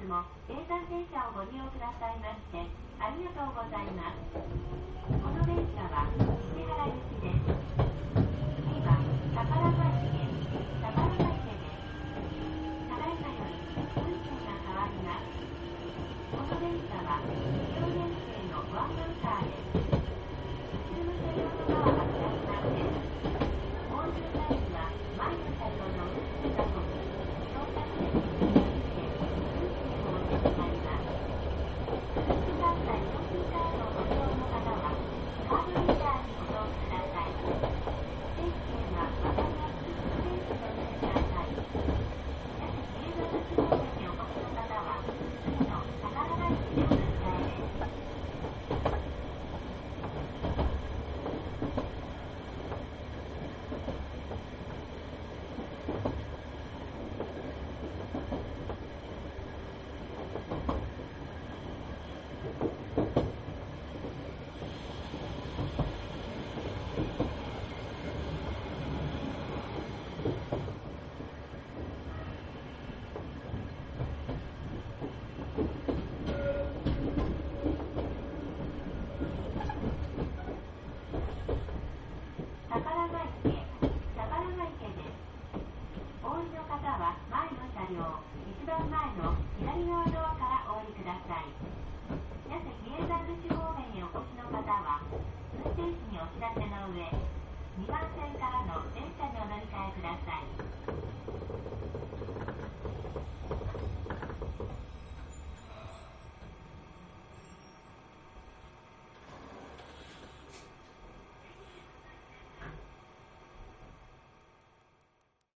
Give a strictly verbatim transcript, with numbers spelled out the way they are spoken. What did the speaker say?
も京山電車をご利用くださいましてありがとうございます。この電車は石原行きです。次は宝ヶ池、宝ヶ池です。ただいまより運賃が変わります。この電車はに両編成のワンマンカーです。後ろの車両のドアは開きません。ホールサイズは前の車両の運賃が込み乗車券について運賃をお支払います。通知決済料金カードをご利用の方はカードリーダーにご同記ください。定期券は分かりやすくスペースでお入れください。矢崎映像口方面にお越しの方は次の宝ヶ池でお乗り換えです。宝ヶ池、宝ヶ池です。お降りの方は前の車両、一番前の左側ドアからお降りください。矢崎永山口方面へお越しの方は、運転士にお知らせの上、にばん線からの電車にお乗り換えください。